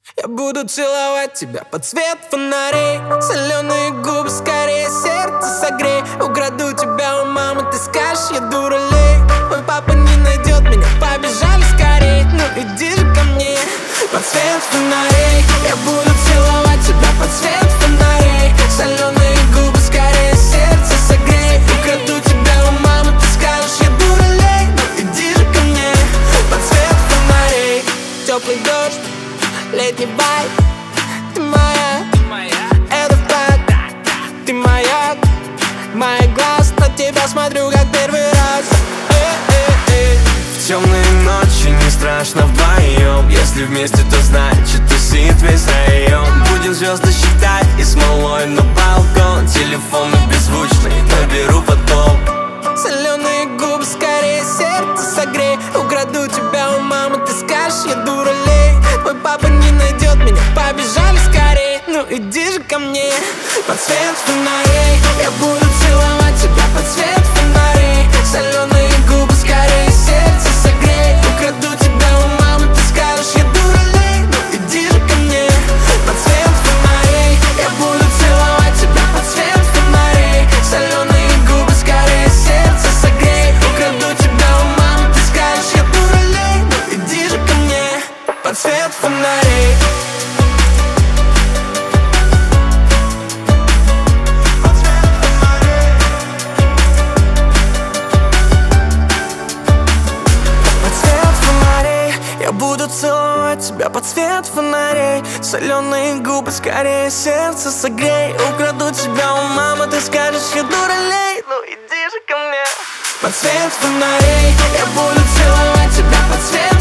Я буду целовать тебя под свет фонарей. Соленые губы, скорее сердце согрей. Украду тебя у мамы, ты скажешь, я дуралей. Мой папа не найдет меня, побежали скорей. Ну иди же ко мне под свет фонарей. Я буду целовать тебя под свет фонарей. Соленые губы, скорее сердце согрей. Украду тебя у мамы, ты скажешь, я дуралей. Ну иди же ко мне под свет фонарей. Теплый дождь, летний вайб. Ты моя, это факт. Ты моя, моих глаз. На тебя смотрю как первый раз. В темные ночи не страшно вдвоем. Если вместе, то значит тусит весь район. Будем звезды считать и смолой на балкон. Телефон беззвучный, наберу потом. Соленые губы, скорее сердце согрей. Украду тебя у мамы, ты скажешь, я дуралей. Мой папа не найдет меня, побежали скорей. Ну иди же ко мне под свет фонарей. Я буду целовать тебя под свет фонарей. Соленые губы, скорее сердце согрей. Украду тебя у мамы, ты скажешь, я дуралей. Ну иди же ко мне под свет фонарей. Я буду целовать тебя под свет фонарей. Соленые губы, скорее сердце согрей. Украду тебя у мамы, ты скажешь, я дуралей. Ну иди же ко мне под свет фонарей. Я буду целовать тебя под свет фонарей. Соленые губы, скорее сердце согрей. Украду тебя у мамы, ты скажешь, я дуралей. Ну иди же ко мне под свет фонарей. Я буду целовать тебя под свет